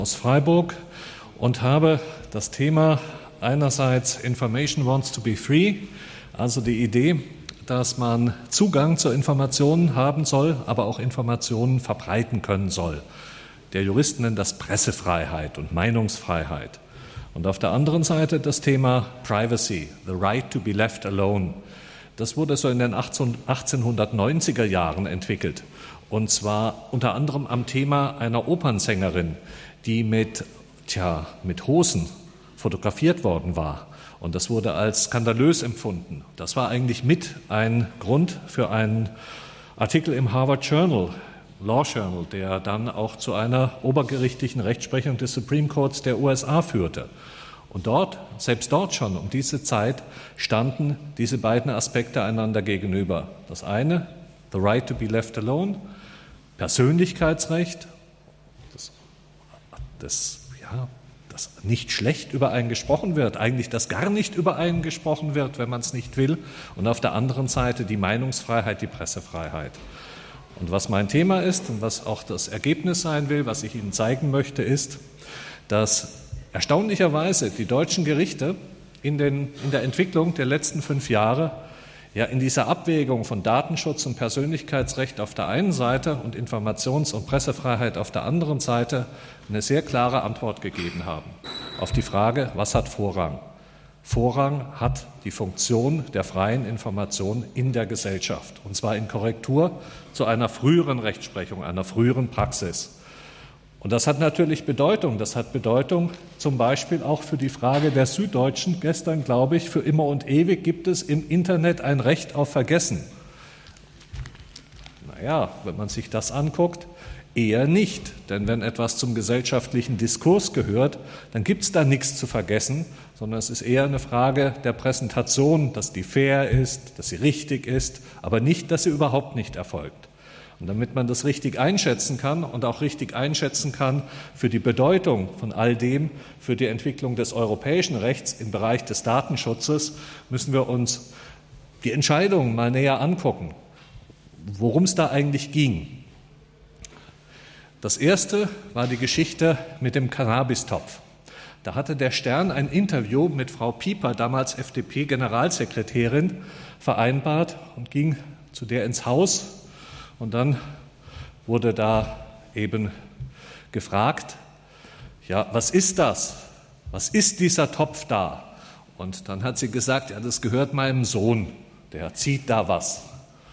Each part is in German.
aus Freiburg und habe das Thema einerseits Information wants to be free, also die Idee, dass man Zugang zu Informationen haben soll, aber auch Informationen verbreiten können soll. Der Jurist nennt das Pressefreiheit und Meinungsfreiheit. Und auf der anderen Seite das Thema Privacy, the right to be left alone. Das wurde so in den 1890er Jahren entwickelt. Und zwar unter anderem am Thema einer Opernsängerin, die mit Hosen fotografiert worden war. Und das wurde als skandalös empfunden. Das war eigentlich mit ein Grund für einen Artikel im Harvard Law Journal, der dann auch zu einer obergerichtlichen Rechtsprechung des Supreme Courts der USA führte. Und selbst dort schon um diese Zeit, standen diese beiden Aspekte einander gegenüber. Das eine, the right to be left alone, Persönlichkeitsrecht, das nicht schlecht über einen gesprochen wird, eigentlich dass gar nicht über einen gesprochen wird, wenn man es nicht will, und auf der anderen Seite die Meinungsfreiheit, die Pressefreiheit. Und was mein Thema ist und was auch das Ergebnis sein will, was ich Ihnen zeigen möchte, ist, dass erstaunlicherweise die deutschen Gerichte in der Entwicklung der letzten 5 Jahre in dieser Abwägung von Datenschutz und Persönlichkeitsrecht auf der einen Seite und Informations- und Pressefreiheit auf der anderen Seite eine sehr klare Antwort gegeben haben auf die Frage, was hat Vorrang? Vorrang hat die Funktion der freien Information in der Gesellschaft, und zwar in Korrektur zu einer früheren Rechtsprechung, einer früheren Praxis. Und das hat natürlich Bedeutung. Das hat Bedeutung zum Beispiel auch für die Frage der Süddeutschen. Gestern, glaube ich, für immer und ewig gibt es im Internet ein Recht auf Vergessen. Naja, wenn man sich das anguckt, eher nicht. Denn wenn etwas zum gesellschaftlichen Diskurs gehört, dann gibt es da nichts zu vergessen, sondern es ist eher eine Frage der Präsentation, dass die fair ist, dass sie richtig ist, aber nicht, dass sie überhaupt nicht erfolgt. Und damit man das richtig einschätzen kann und auch richtig einschätzen kann für die Bedeutung von all dem, für die Entwicklung des europäischen Rechts im Bereich des Datenschutzes, müssen wir uns die Entscheidungen mal näher angucken, worum es da eigentlich ging. Das erste war die Geschichte mit dem Cannabistopf. Da hatte der Stern ein Interview mit Frau Pieper, damals FDP-Generalsekretärin, vereinbart und ging zu der ins Haus. Und dann wurde da eben gefragt, was ist das? Was ist dieser Topf da? Und dann hat sie gesagt, das gehört meinem Sohn, der zieht da was.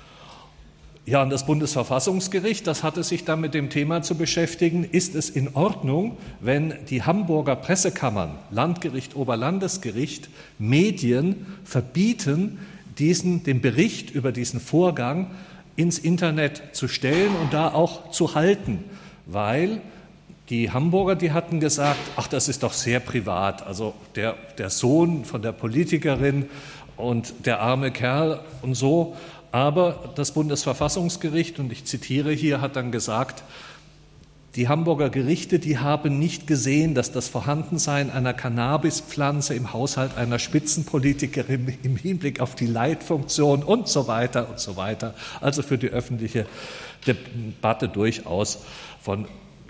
Ja, und das Bundesverfassungsgericht, das hatte sich dann mit dem Thema zu beschäftigen, ist es in Ordnung, wenn die Hamburger Pressekammern, Landgericht, Oberlandesgericht, Medien verbieten, den Bericht über diesen Vorgang ins Internet zu stellen und da auch zu halten, weil die Hamburger, die hatten gesagt, das ist doch sehr privat, also der Sohn von der Politikerin und der arme Kerl und so, aber das Bundesverfassungsgericht, und ich zitiere hier, hat dann gesagt, die Hamburger Gerichte, die haben nicht gesehen, dass das Vorhandensein einer Cannabispflanze im Haushalt einer Spitzenpolitikerin im Hinblick auf die Leitfunktion und so weiter, also für die öffentliche Debatte durchaus von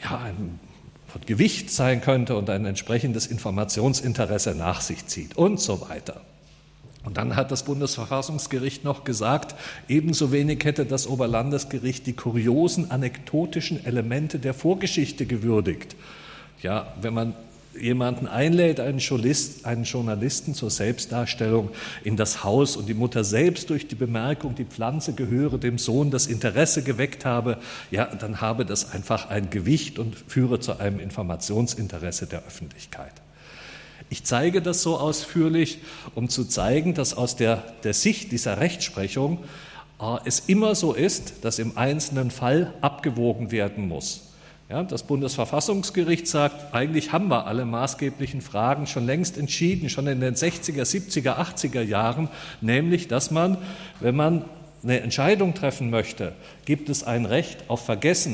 Gewicht sein könnte und ein entsprechendes Informationsinteresse nach sich zieht und so weiter. Und dann hat das Bundesverfassungsgericht noch gesagt, ebenso wenig hätte das Oberlandesgericht die kuriosen, anekdotischen Elemente der Vorgeschichte gewürdigt. Ja, wenn man jemanden einlädt, einen Journalisten zur Selbstdarstellung in das Haus und die Mutter selbst durch die Bemerkung, die Pflanze gehöre dem Sohn, das Interesse geweckt habe, dann habe das einfach ein Gewicht und führe zu einem Informationsinteresse der Öffentlichkeit. Ich zeige das so ausführlich, um zu zeigen, dass aus der Sicht dieser Rechtsprechung es immer so ist, dass im einzelnen Fall abgewogen werden muss. Ja, das Bundesverfassungsgericht sagt, eigentlich haben wir alle maßgeblichen Fragen schon längst entschieden, schon in den 60er, 70er, 80er Jahren, nämlich, dass man, wenn man eine Entscheidung treffen möchte, gibt es ein Recht auf Vergessen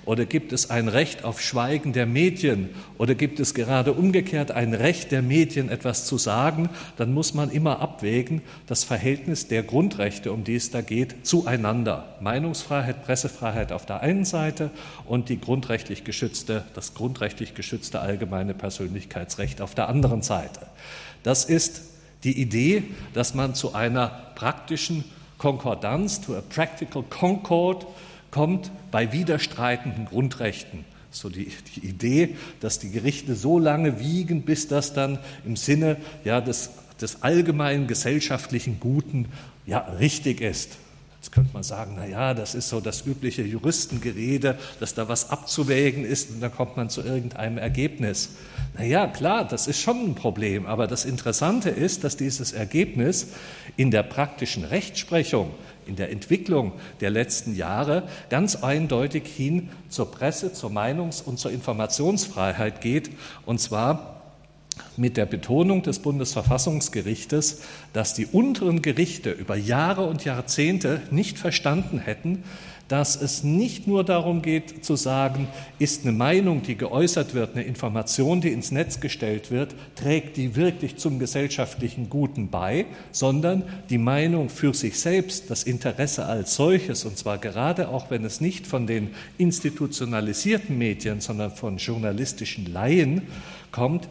Oder gibt es ein Recht auf Schweigen der Medien? Oder gibt es gerade umgekehrt ein Recht der Medien, etwas zu sagen? Dann muss man immer abwägen, das Verhältnis der Grundrechte, um die es da geht, zueinander. Meinungsfreiheit, Pressefreiheit auf der einen Seite und das grundrechtlich geschützte allgemeine Persönlichkeitsrecht auf der anderen Seite. Das ist die Idee, dass man zu einer praktischen Konkordanz, to a practical concord, kommt bei widerstreitenden Grundrechten. So die Idee, dass die Gerichte so lange wiegen, bis das dann im Sinne des allgemeinen gesellschaftlichen Guten richtig ist. Jetzt könnte man sagen, das ist so das übliche Juristengerede, dass da was abzuwägen ist und dann kommt man zu irgendeinem Ergebnis. Klar, das ist schon ein Problem, aber das Interessante ist, dass dieses Ergebnis in der praktischen Rechtsprechung, in der Entwicklung der letzten Jahre ganz eindeutig hin zur Presse-, zur Meinungs- und zur Informationsfreiheit geht, und zwar mit der Betonung des Bundesverfassungsgerichtes, dass die unteren Gerichte über Jahre und Jahrzehnte nicht verstanden hätten, dass es nicht nur darum geht zu sagen, ist eine Meinung, die geäußert wird, eine Information, die ins Netz gestellt wird, trägt die wirklich zum gesellschaftlichen Guten bei, sondern die Meinung für sich selbst, das Interesse als solches, und zwar gerade auch, wenn es nicht von den institutionalisierten Medien, sondern von journalistischen Laien kommt,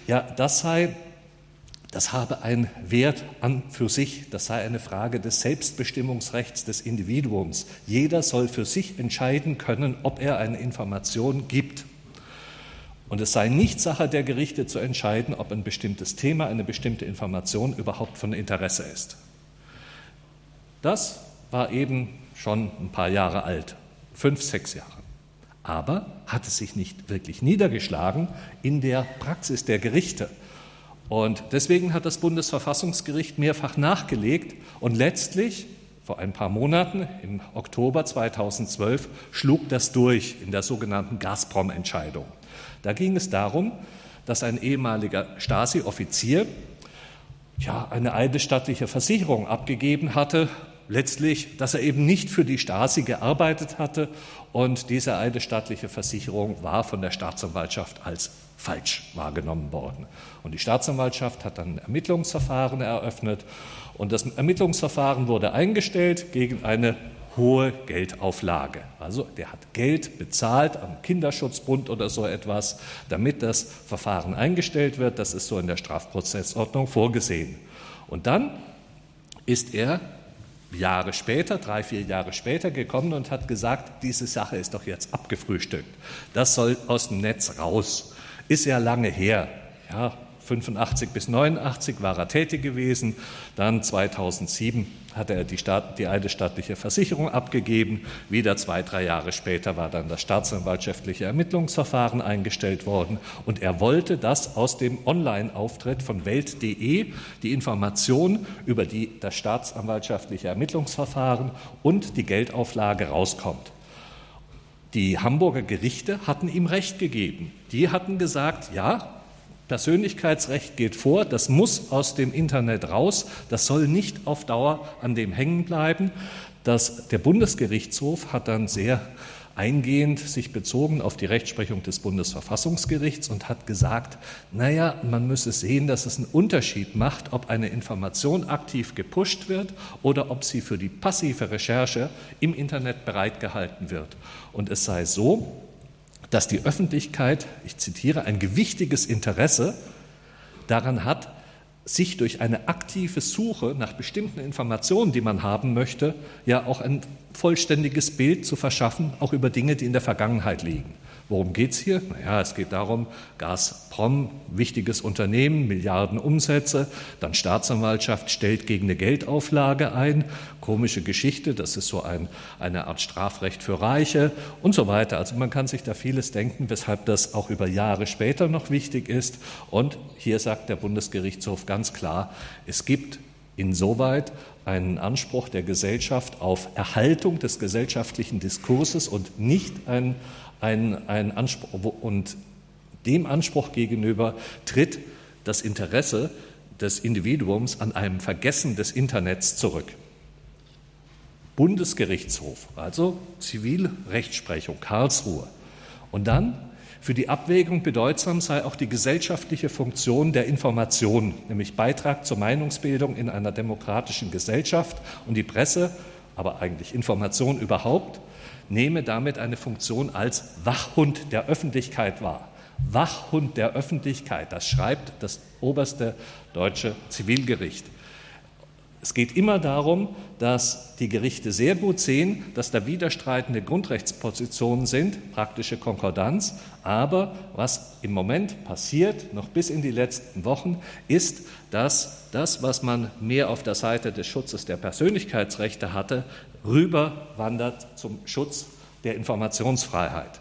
das habe einen Wert an für sich, das sei eine Frage des Selbstbestimmungsrechts des Individuums. Jeder soll für sich entscheiden können, ob er eine Information gibt. Und es sei nicht Sache der Gerichte zu entscheiden, ob ein bestimmtes Thema, eine bestimmte Information überhaupt von Interesse ist. Das war eben schon ein paar Jahre alt, 5, 6 Jahre. Aber hat es sich nicht wirklich niedergeschlagen in der Praxis der Gerichte. Und deswegen hat das Bundesverfassungsgericht mehrfach nachgelegt und letztlich, vor ein paar Monaten, im Oktober 2012, schlug das durch in der sogenannten Gazprom-Entscheidung. Da ging es darum, dass ein ehemaliger Stasi-Offizier eine eidesstattliche Versicherung abgegeben hatte, letztlich, dass er eben nicht für die Stasi gearbeitet hatte, und diese eidesstattliche Versicherung war von der Staatsanwaltschaft als falsch wahrgenommen worden. Und die Staatsanwaltschaft hat dann ein Ermittlungsverfahren eröffnet und das Ermittlungsverfahren wurde eingestellt gegen eine hohe Geldauflage. Also der hat Geld bezahlt am Kinderschutzbund oder so etwas, damit das Verfahren eingestellt wird. Das ist so in der Strafprozessordnung vorgesehen. Und dann ist er Jahre später, 3, 4 Jahre später gekommen und hat gesagt, diese Sache ist doch jetzt abgefrühstückt. Das soll aus dem Netz raus. Ist ja lange her. 85 bis 89 war er tätig gewesen. Dann 2007 hat er die eidesstattliche Versicherung abgegeben. Wieder 2, 3 Jahre später war dann das staatsanwaltschaftliche Ermittlungsverfahren eingestellt worden. Und er wollte, dass aus dem Online-Auftritt von Welt.de die Information über das staatsanwaltschaftliche Ermittlungsverfahren und die Geldauflage rauskommt. Die Hamburger Gerichte hatten ihm Recht gegeben. Die hatten gesagt, Persönlichkeitsrecht geht vor, das muss aus dem Internet raus, das soll nicht auf Dauer an dem hängen bleiben. Der Bundesgerichtshof hat dann sehr eingehend sich bezogen auf die Rechtsprechung des Bundesverfassungsgerichts und hat gesagt, man müsse sehen, dass es einen Unterschied macht, ob eine Information aktiv gepusht wird oder ob sie für die passive Recherche im Internet bereitgehalten wird. Und es sei so, dass die Öffentlichkeit, ich zitiere, ein gewichtiges Interesse daran hat, sich durch eine aktive Suche nach bestimmten Informationen, die man haben möchte, auch ein vollständiges Bild zu verschaffen, auch über Dinge, die in der Vergangenheit liegen. Worum geht es hier? Es geht darum, Gazprom, wichtiges Unternehmen, Milliarden Umsätze, dann Staatsanwaltschaft stellt gegen eine Geldauflage ein, komische Geschichte, das ist so eine Art Strafrecht für Reiche und so weiter. Also man kann sich da vieles denken, weshalb das auch über Jahre später noch wichtig ist. Und hier sagt der Bundesgerichtshof ganz klar, es gibt insoweit einen Anspruch der Gesellschaft auf Erhaltung des gesellschaftlichen Diskurses und nicht ein Anspruch, und dem Anspruch gegenüber tritt das Interesse des Individuums an einem Vergessen des Internets zurück. Bundesgerichtshof, also Zivilrechtsprechung, Karlsruhe. Und dann, für die Abwägung bedeutsam sei auch die gesellschaftliche Funktion der Information, nämlich Beitrag zur Meinungsbildung in einer demokratischen Gesellschaft, und die Presse, aber eigentlich Information überhaupt, nehme damit eine Funktion als Wachhund der Öffentlichkeit wahr. Wachhund der Öffentlichkeit, das schreibt das oberste deutsche Zivilgericht. Es geht immer darum, dass die Gerichte sehr gut sehen, dass da widerstreitende Grundrechtspositionen sind, praktische Konkordanz. Aber was im Moment passiert, noch bis in die letzten Wochen, ist, dass das, was man mehr auf der Seite des Schutzes der Persönlichkeitsrechte hatte, rüberwandert zum Schutz der Informationsfreiheit.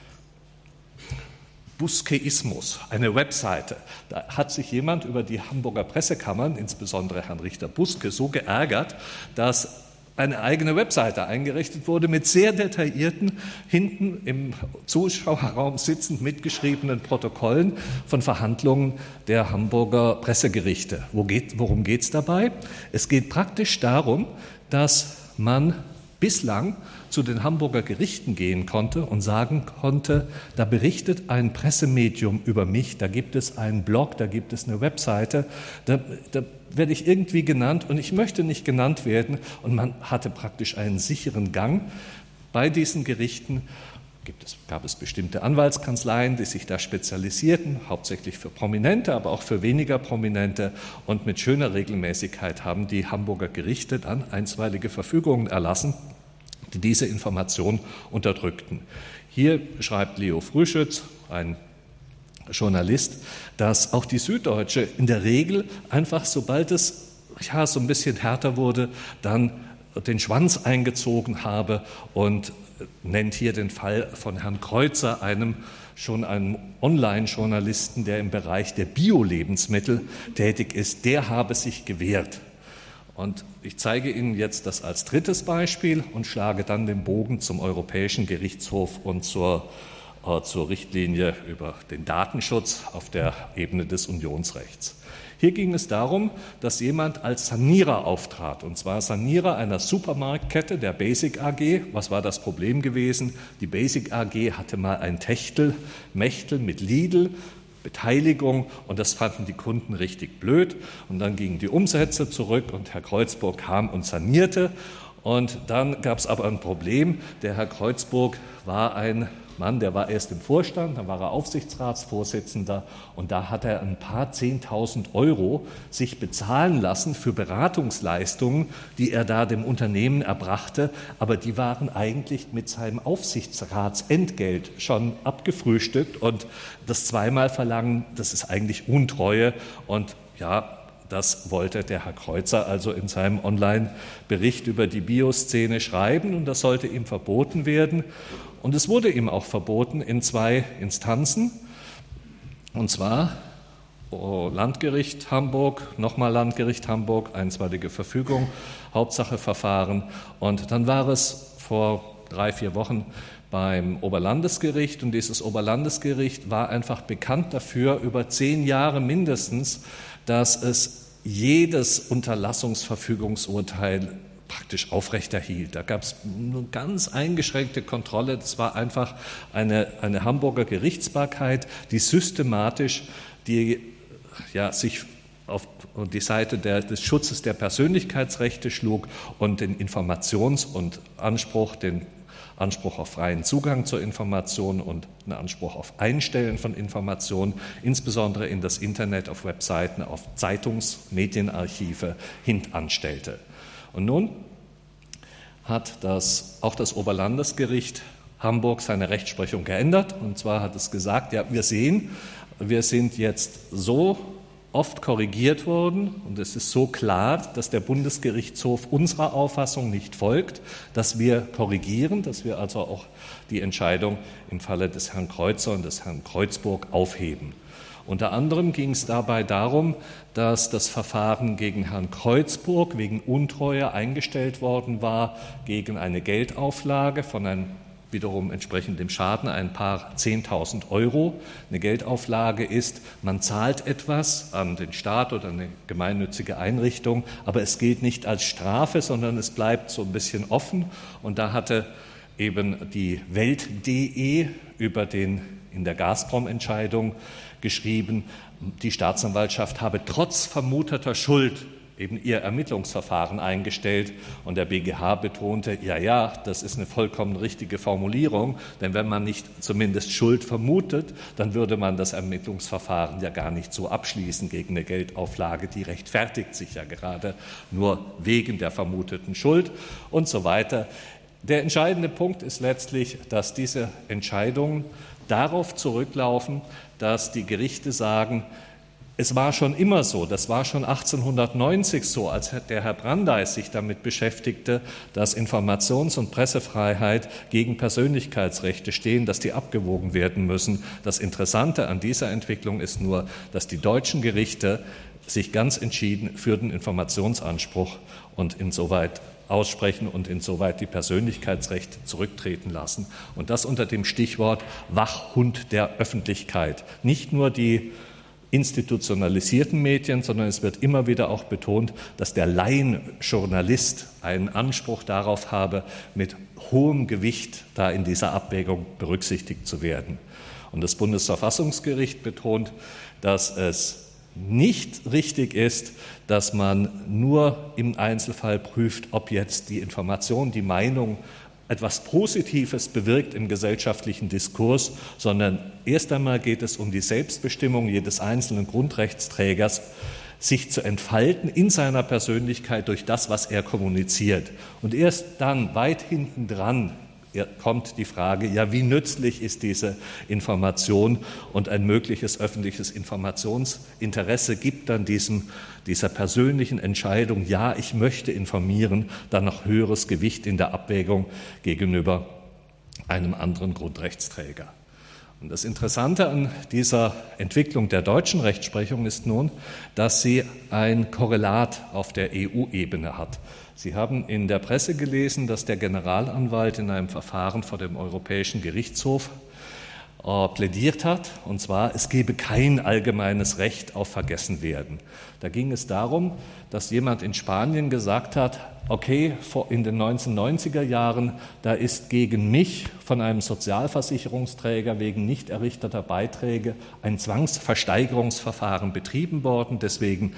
Buskeismus, eine Webseite. Da hat sich jemand über die Hamburger Pressekammern, insbesondere Herrn Richter Buske, so geärgert, dass eine eigene Webseite eingerichtet wurde mit sehr detaillierten, hinten im Zuschauerraum sitzend mitgeschriebenen Protokollen von Verhandlungen der Hamburger Pressegerichte. Worum geht es dabei? Es geht praktisch darum, dass man bislang zu den Hamburger Gerichten gehen konnte und sagen konnte, da berichtet ein Pressemedium über mich, da gibt es einen Blog, da gibt es eine Webseite, da werde ich irgendwie genannt und ich möchte nicht genannt werden. Und man hatte praktisch einen sicheren Gang. Bei diesen Gerichten gab es bestimmte Anwaltskanzleien, die sich da spezialisierten, hauptsächlich für Prominente, aber auch für weniger Prominente. Und mit schöner Regelmäßigkeit haben die Hamburger Gerichte dann einstweilige Verfügungen erlassen, die diese Information unterdrückten. Hier schreibt Leo Frühschütz, ein Journalist, dass auch die Süddeutsche in der Regel einfach, sobald es so ein bisschen härter wurde, dann den Schwanz eingezogen habe und nennt hier den Fall von Herrn Kreuzer, einem Online-Journalisten, der im Bereich der Bio-Lebensmittel tätig ist. Der habe sich gewehrt. Und ich zeige Ihnen jetzt das als drittes Beispiel und schlage dann den Bogen zum Europäischen Gerichtshof und zur Richtlinie über den Datenschutz auf der Ebene des Unionsrechts. Hier ging es darum, dass jemand als Sanierer auftrat, und zwar Sanierer einer Supermarktkette, der Basic AG. Was war das Problem gewesen? Die Basic AG hatte mal ein Techtelmechtel mit Lidl, Beteiligung, und das fanden die Kunden richtig blöd. Und dann gingen die Umsätze zurück und Herr Kreuzburg kam und sanierte. Und dann gab es aber ein Problem. Der Herr Kreuzburg war ein Mann, der war erst im Vorstand, dann war er Aufsichtsratsvorsitzender und da hat er ein paar 10.000 € sich bezahlen lassen für Beratungsleistungen, die er da dem Unternehmen erbrachte, aber die waren eigentlich mit seinem Aufsichtsratsentgelt schon abgefrühstückt, und das zweimal verlangen, das ist eigentlich Untreue, und ja, das wollte der Herr Kreuzer also in seinem Online-Bericht über die Bioszene schreiben, und das sollte ihm verboten werden. Und es wurde ihm auch verboten in 2 Instanzen, und zwar Landgericht Hamburg, nochmal Landgericht Hamburg, einstweilige Verfügung, Hauptsache Verfahren. Und dann war es vor 3-4 Wochen beim Oberlandesgericht, und dieses Oberlandesgericht war einfach bekannt dafür, über 10 Jahre mindestens, dass es jedes Unterlassungsverfügungsurteil praktisch aufrechterhielt. Da gab es eine ganz eingeschränkte Kontrolle. Das war einfach eine Hamburger Gerichtsbarkeit, die systematisch sich auf die Seite des Schutzes der Persönlichkeitsrechte schlug und den Informations- und den Anspruch auf freien Zugang zur Information und einen Anspruch auf Einstellen von Informationen, insbesondere in das Internet, auf Webseiten, auf Medienarchive hintanstellte. Und nun hat auch das Oberlandesgericht Hamburg seine Rechtsprechung geändert. Und zwar hat es gesagt, ja, wir sind jetzt so oft korrigiert worden und es ist so klar, dass der Bundesgerichtshof unserer Auffassung nicht folgt, dass wir korrigieren, dass wir also auch die Entscheidung im Falle des Herrn Kreuzer und des Herrn Kreuzburg aufheben. Unter anderem ging es dabei darum, dass das Verfahren gegen Herrn Kreuzburg wegen Untreue eingestellt worden war, gegen eine Geldauflage von ein wiederum entsprechend dem Schaden ein paar 10.000 Euro. Eine Geldauflage ist, man zahlt etwas an den Staat oder eine gemeinnützige Einrichtung, aber es gilt nicht als Strafe, sondern es bleibt so ein bisschen offen. Und da hatte eben die Welt.de in der Gazprom-Entscheidung geschrieben, die Staatsanwaltschaft habe trotz vermuteter Schuld eben ihr Ermittlungsverfahren eingestellt, und der BGH betonte, ja, das ist eine vollkommen richtige Formulierung, denn wenn man nicht zumindest Schuld vermutet, dann würde man das Ermittlungsverfahren ja gar nicht so abschließen gegen eine Geldauflage, die rechtfertigt sich ja gerade nur wegen der vermuteten Schuld und so weiter. Der entscheidende Punkt ist letztlich, dass diese Entscheidungen darauf zurücklaufen, dass die Gerichte sagen, es war schon immer so, das war schon 1890 so, als der Herr Brandeis sich damit beschäftigte, dass Informations- und Pressefreiheit gegen Persönlichkeitsrechte stehen, dass die abgewogen werden müssen. Das Interessante an dieser Entwicklung ist nur, dass die deutschen Gerichte sich ganz entschieden für den Informationsanspruch und insoweit aussprechen und insoweit die Persönlichkeitsrechte zurücktreten lassen. Und das unter dem Stichwort Wachhund der Öffentlichkeit. Nicht nur die institutionalisierten Medien, sondern es wird immer wieder auch betont, dass der Laienjournalist einen Anspruch darauf habe, mit hohem Gewicht da in dieser Abwägung berücksichtigt zu werden. Und das Bundesverfassungsgericht betont, dass es nicht richtig ist, dass man nur im Einzelfall prüft, ob jetzt die Information, die Meinung etwas Positives bewirkt im gesellschaftlichen Diskurs, sondern erst einmal geht es um die Selbstbestimmung jedes einzelnen Grundrechtsträgers, sich zu entfalten in seiner Persönlichkeit durch das, was er kommuniziert. Und erst dann, weit hinten dran, kommt die Frage, ja, wie nützlich ist diese Information, und ein mögliches öffentliches Informationsinteresse gibt dann dieser persönlichen Entscheidung, ja, ich möchte informieren, dann noch höheres Gewicht in der Abwägung gegenüber einem anderen Grundrechtsträger. Und das Interessante an dieser Entwicklung der deutschen Rechtsprechung ist nun, dass sie ein Korrelat auf der EU-Ebene hat. Sie haben in der Presse gelesen, dass der Generalanwalt in einem Verfahren vor dem Europäischen Gerichtshof plädiert hat, und zwar, es gebe kein allgemeines Recht auf Vergessenwerden. Da ging es darum, dass jemand in Spanien gesagt hat, okay, in den 1990er Jahren, da ist gegen mich von einem Sozialversicherungsträger wegen nicht errichteter Beiträge ein Zwangsversteigerungsverfahren betrieben worden, deswegen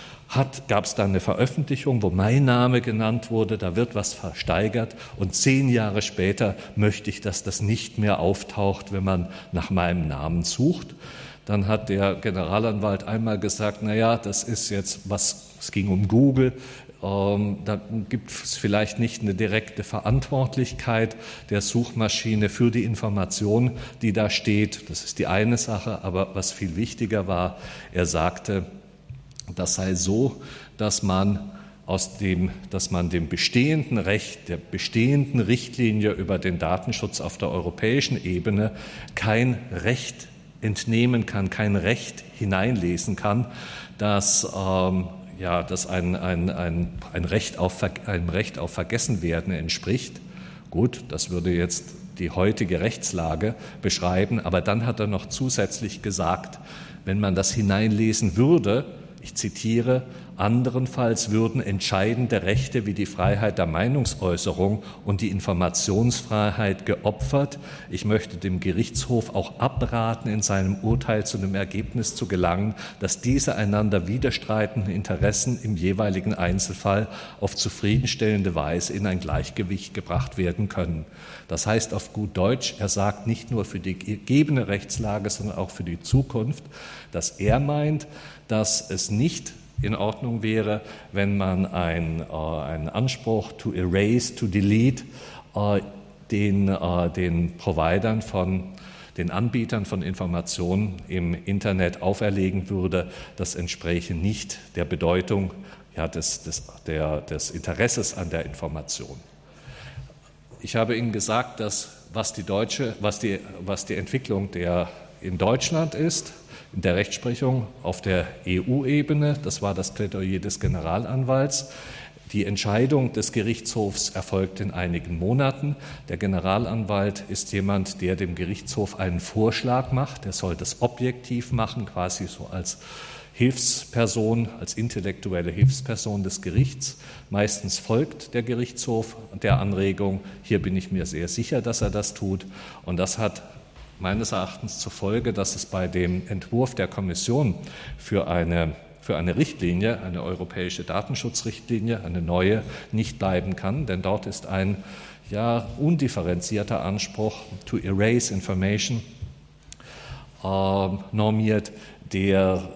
gab es dann eine Veröffentlichung, wo mein Name genannt wurde, da wird was versteigert, und 10 Jahre später möchte ich, dass das nicht mehr auftaucht, wenn man nach meinem Namen sucht. Dann hat der Generalanwalt einmal gesagt, naja, das ist jetzt es ging um Google, da gibt es vielleicht nicht eine direkte Verantwortlichkeit der Suchmaschine für die Information, die da steht. Das ist die eine Sache, aber was viel wichtiger war, er sagte, das sei so, dass man dem bestehenden Recht, der bestehenden Richtlinie über den Datenschutz auf der europäischen Ebene kein Recht entnehmen kann, kein Recht hineinlesen kann, dass ein Recht auf Vergessenwerden entspricht. Gut, das würde jetzt die heutige Rechtslage beschreiben, aber dann hat er noch zusätzlich gesagt, wenn man das hineinlesen würde, ich zitiere, anderenfalls würden entscheidende Rechte wie die Freiheit der Meinungsäußerung und die Informationsfreiheit geopfert. Ich möchte dem Gerichtshof auch abraten, in seinem Urteil zu dem Ergebnis zu gelangen, dass diese einander widerstreitenden Interessen im jeweiligen Einzelfall auf zufriedenstellende Weise in ein Gleichgewicht gebracht werden können. Das heißt auf gut Deutsch, er sagt nicht nur für die gegebene Rechtslage, sondern auch für die Zukunft, dass er meint, dass es nicht in Ordnung wäre, wenn man einen Anspruch to erase, to delete den Providern den Anbietern von Informationen im Internet auferlegen würde. Das entspräche nicht der Bedeutung des Interesses an der Information. Ich habe Ihnen gesagt, dass was die Entwicklung in Deutschland ist, in der Rechtsprechung auf der EU-Ebene, das war das Plädoyer des Generalanwalts. Die Entscheidung des Gerichtshofs erfolgt in einigen Monaten. Der Generalanwalt ist jemand, der dem Gerichtshof einen Vorschlag macht. Er soll das objektiv machen, quasi so als Hilfsperson, als intellektuelle Hilfsperson des Gerichts. Meistens folgt der Gerichtshof der Anregung. Hier bin ich mir sehr sicher, dass er das tut. Und das hat meines Erachtens zur Folge, dass es bei dem Entwurf der Kommission für eine Richtlinie, eine europäische Datenschutzrichtlinie, eine neue, nicht bleiben kann, denn dort ist ein undifferenzierter Anspruch to erase information normiert, der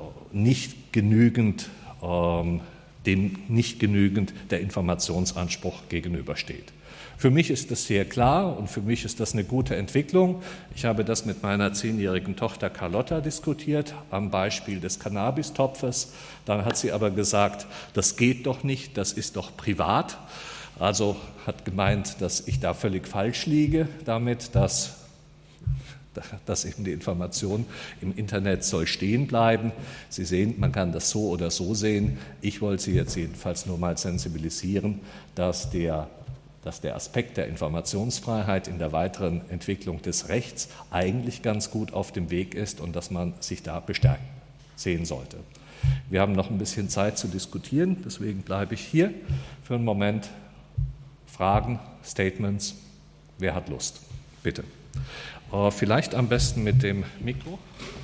dem nicht genügend der Informationsanspruch gegenübersteht. Für mich ist das sehr klar und für mich ist das eine gute Entwicklung. Ich habe das mit meiner 10-jährigen Tochter Carlotta diskutiert, am Beispiel des Cannabistopfes. Dann hat sie aber gesagt, das geht doch nicht, das ist doch privat. Also hat gemeint, dass ich da völlig falsch liege damit, dass eben die Information im Internet soll stehen bleiben. Sie sehen, man kann das so oder so sehen. Ich wollte Sie jetzt jedenfalls nur mal sensibilisieren, dass der Aspekt der Informationsfreiheit in der weiteren Entwicklung des Rechts eigentlich ganz gut auf dem Weg ist und dass man sich da bestärkt sehen sollte. Wir haben noch ein bisschen Zeit zu diskutieren, deswegen bleibe ich hier für einen Moment. Fragen, Statements, wer hat Lust? Bitte. Vielleicht am besten mit dem Mikro.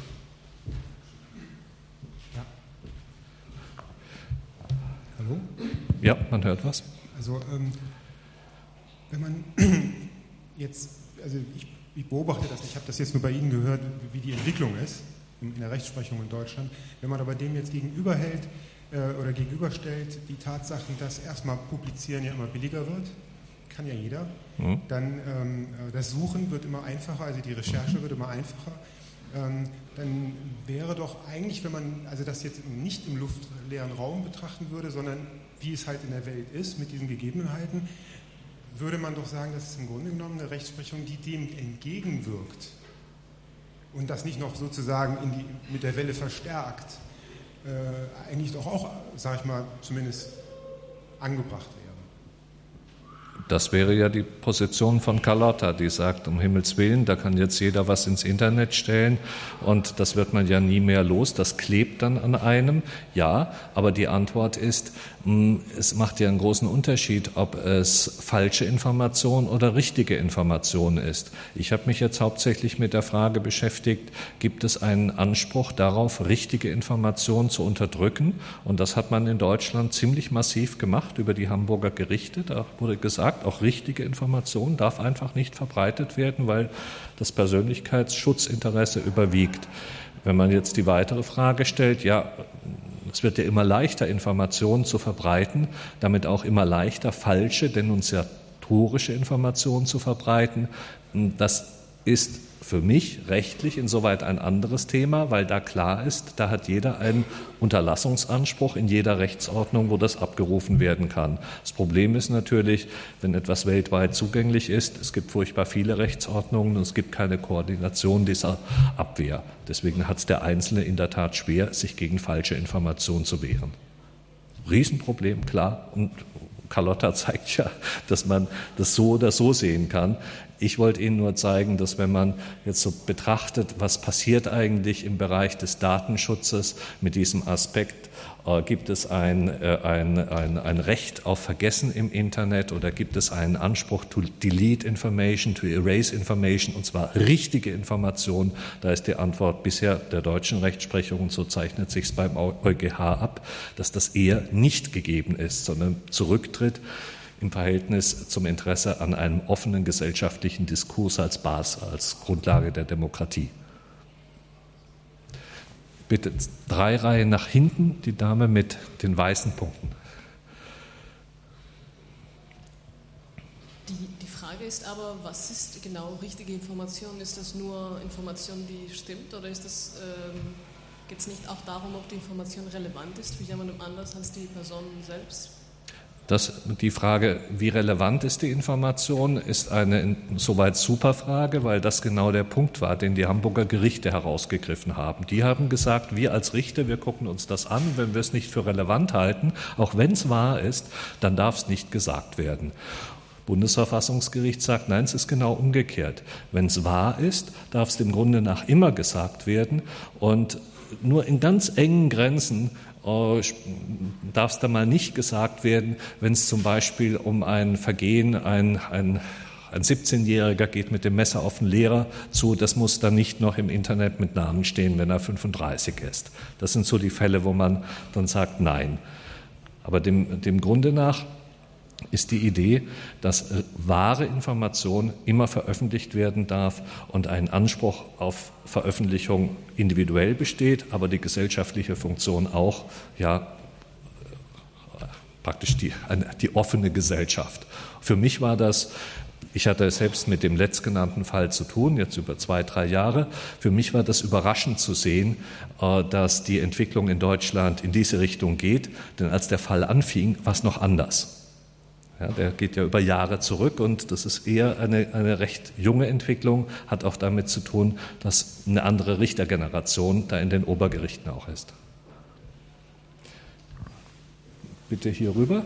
Ja. Hallo? Ja, man hört was. Also wenn man jetzt, also ich beobachte das, ich habe das jetzt nur bei Ihnen gehört, wie die Entwicklung ist in der Rechtsprechung in Deutschland. Wenn man aber dem jetzt gegenüberstellt, die Tatsachen, dass erstmal Publizieren ja immer billiger wird, kann ja jeder, dann das Suchen wird immer einfacher, also die Recherche wird immer einfacher, dann wäre doch eigentlich, wenn man also das jetzt nicht im luftleeren Raum betrachten würde, sondern wie es halt in der Welt ist, mit diesen Gegebenheiten, würde man doch sagen, das ist im Grunde genommen eine Rechtsprechung, die dem entgegenwirkt und das nicht noch sozusagen mit der Welle verstärkt, eigentlich doch auch, sage ich mal, zumindest angebracht wäre. Das wäre ja die Position von Carlotta, die sagt, um Himmels Willen, da kann jetzt jeder was ins Internet stellen und das wird man ja nie mehr los, das klebt dann an einem. Ja, aber die Antwort ist, es macht ja einen großen Unterschied, ob es falsche Information oder richtige Information ist. Ich habe mich jetzt hauptsächlich mit der Frage beschäftigt, gibt es einen Anspruch darauf, richtige Informationen zu unterdrücken? Und das hat man in Deutschland ziemlich massiv gemacht über die Hamburger Gerichte. Da wurde gesagt, auch richtige Information darf einfach nicht verbreitet werden, weil das Persönlichkeitsschutzinteresse überwiegt. Wenn man jetzt die weitere Frage stellt, ja, es wird ja immer leichter, Informationen zu verbreiten, damit auch immer leichter falsche, denunziatorische Informationen zu verbreiten. Das ist für mich rechtlich insoweit ein anderes Thema, weil da klar ist, da hat jeder einen Unterlassungsanspruch in jeder Rechtsordnung, wo das abgerufen werden kann. Das Problem ist natürlich, wenn etwas weltweit zugänglich ist, es gibt furchtbar viele Rechtsordnungen und es gibt keine Koordination dieser Abwehr. Deswegen hat es der Einzelne in der Tat schwer, sich gegen falsche Informationen zu wehren. Riesenproblem, klar. Und Carlotta zeigt ja, dass man das so oder so sehen kann. Ich wollte Ihnen nur zeigen, dass wenn man jetzt so betrachtet, was passiert eigentlich im Bereich des Datenschutzes mit diesem Aspekt, gibt es ein Recht auf Vergessen im Internet oder gibt es einen Anspruch to delete information, to erase information, und zwar richtige Information? Da ist die Antwort bisher der deutschen Rechtsprechung, und so zeichnet sich es beim EuGH ab, dass das eher nicht gegeben ist, sondern zurücktritt im Verhältnis zum Interesse an einem offenen gesellschaftlichen Diskurs als Basis, als Grundlage der Demokratie. Bitte 3 Reihen nach hinten, die Dame mit den weißen Punkten. Die Frage ist aber, was ist genau richtige Information? Ist das nur Information, die stimmt, oder geht es nicht auch darum, ob die Information relevant ist für jemandem anders als die Person selbst? Die Frage, wie relevant ist die Information, ist eine insoweit super Frage, weil das genau der Punkt war, den die Hamburger Gerichte herausgegriffen haben. Die haben gesagt, wir als Richter, wir gucken uns das an, wenn wir es nicht für relevant halten, auch wenn es wahr ist, dann darf es nicht gesagt werden. Bundesverfassungsgericht sagt, nein, es ist genau umgekehrt. Wenn es wahr ist, darf es dem Grunde nach immer gesagt werden und nur in ganz engen Grenzen darf es dann mal nicht gesagt werden, wenn es zum Beispiel um ein Vergehen, ein 17-Jähriger geht mit dem Messer auf den Lehrer zu, das muss dann nicht noch im Internet mit Namen stehen, wenn er 35 ist. Das sind so die Fälle, wo man dann sagt, nein. Aber dem Grunde nach ist die Idee, dass wahre Information immer veröffentlicht werden darf und ein Anspruch auf Veröffentlichung individuell besteht, aber die gesellschaftliche Funktion auch, ja, praktisch die offene Gesellschaft. Für mich war das, ich hatte selbst mit dem letztgenannten Fall zu tun, jetzt über 2-3 Jahre, für mich war das überraschend zu sehen, dass die Entwicklung in Deutschland in diese Richtung geht, denn als der Fall anfing, war es noch anders. Ja, der geht ja über Jahre zurück und das ist eher eine recht junge Entwicklung, hat auch damit zu tun, dass eine andere Richtergeneration da in den Obergerichten auch ist. Bitte hier rüber.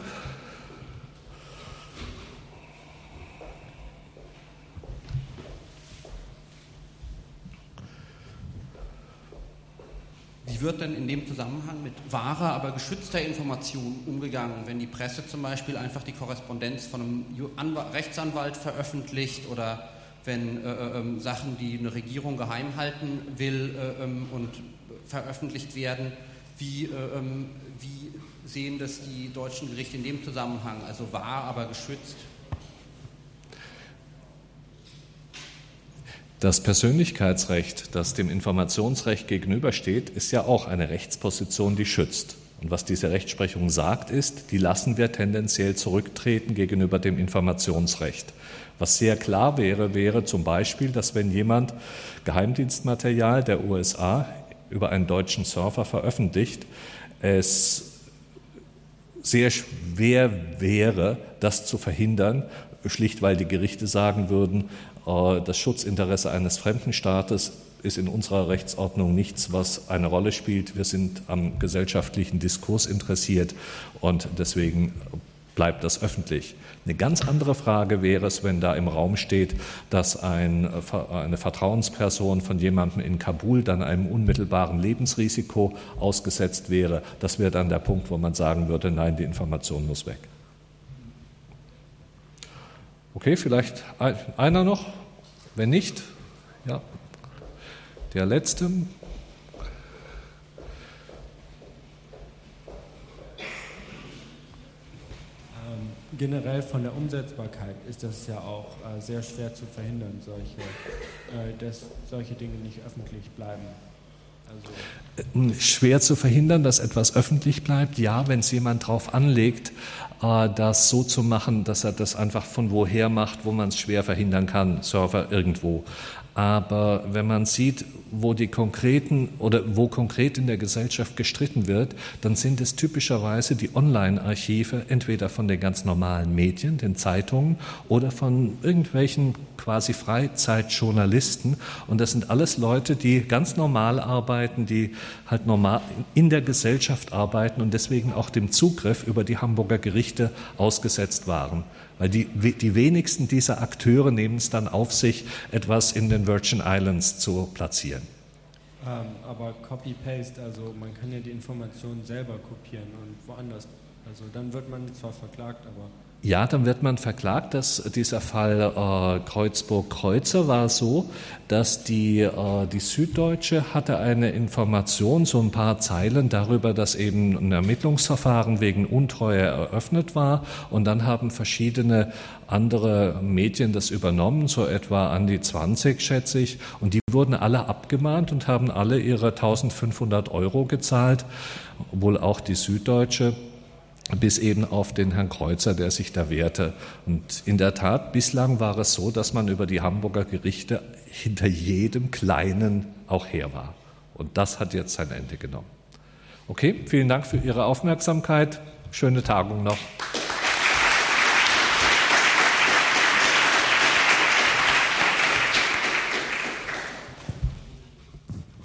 Wie wird denn in dem Zusammenhang mit wahrer, aber geschützter Information umgegangen, wenn die Presse zum Beispiel einfach die Korrespondenz von einem Rechtsanwalt veröffentlicht oder wenn Sachen, die eine Regierung geheim halten will und veröffentlicht werden? Wie sehen das die deutschen Gerichte in dem Zusammenhang? Also wahr, aber geschützt? Das Persönlichkeitsrecht, das dem Informationsrecht gegenübersteht, ist ja auch eine Rechtsposition, die schützt. Und was diese Rechtsprechung sagt, ist, die lassen wir tendenziell zurücktreten gegenüber dem Informationsrecht. Was sehr klar wäre zum Beispiel, dass wenn jemand Geheimdienstmaterial der USA über einen deutschen Server veröffentlicht, es sehr schwer wäre, das zu verhindern, schlicht weil die Gerichte sagen würden, das Schutzinteresse eines fremden Staates ist in unserer Rechtsordnung nichts, was eine Rolle spielt. Wir sind am gesellschaftlichen Diskurs interessiert und deswegen bleibt das öffentlich. Eine ganz andere Frage wäre es, wenn da im Raum steht, dass eine Vertrauensperson von jemandem in Kabul dann einem unmittelbaren Lebensrisiko ausgesetzt wäre. Das wäre dann der Punkt, wo man sagen würde, nein, die Information muss weg. Okay, vielleicht einer noch? Wenn nicht, ja, der Letzte. Generell von der Umsetzbarkeit ist das ja auch sehr schwer zu verhindern, dass solche Dinge nicht öffentlich bleiben. Schwer zu verhindern, dass etwas öffentlich bleibt, ja, wenn es jemand drauf anlegt, das so zu machen, dass er das einfach von woher macht, wo man es schwer verhindern kann, Server irgendwo. Aber wenn man sieht, wo konkret in der Gesellschaft gestritten wird, dann sind es typischerweise die Online-Archive, entweder von den ganz normalen Medien, den Zeitungen, oder von irgendwelchen quasi Freizeitjournalisten. Und das sind alles Leute, die ganz normal arbeiten, die halt normal in der Gesellschaft arbeiten und deswegen auch dem Zugriff über die Hamburger Gerichte ausgesetzt waren. Weil die wenigsten dieser Akteure nehmen es dann auf sich, etwas in den Virgin Islands zu platzieren. Aber Copy-Paste, also man kann ja die Informationen selber kopieren und woanders. Also dann wird man zwar verklagt, aber... Ja, dann wird man verklagt. Dieser Fall Kreuzburg-Kreuzer war so, dass die Süddeutsche hatte eine Information, so ein paar Zeilen darüber, dass eben ein Ermittlungsverfahren wegen Untreue eröffnet war. Und dann haben verschiedene andere Medien das übernommen, so etwa an die 20, schätze ich. Und die wurden alle abgemahnt und haben alle ihre 1.500 € gezahlt, obwohl auch die Süddeutsche, bis eben auf den Herrn Kreuzer, der sich da wehrte. Und in der Tat, bislang war es so, dass man über die Hamburger Gerichte hinter jedem Kleinen auch her war. Und das hat jetzt sein Ende genommen. Okay, vielen Dank für Ihre Aufmerksamkeit. Schöne Tagung noch.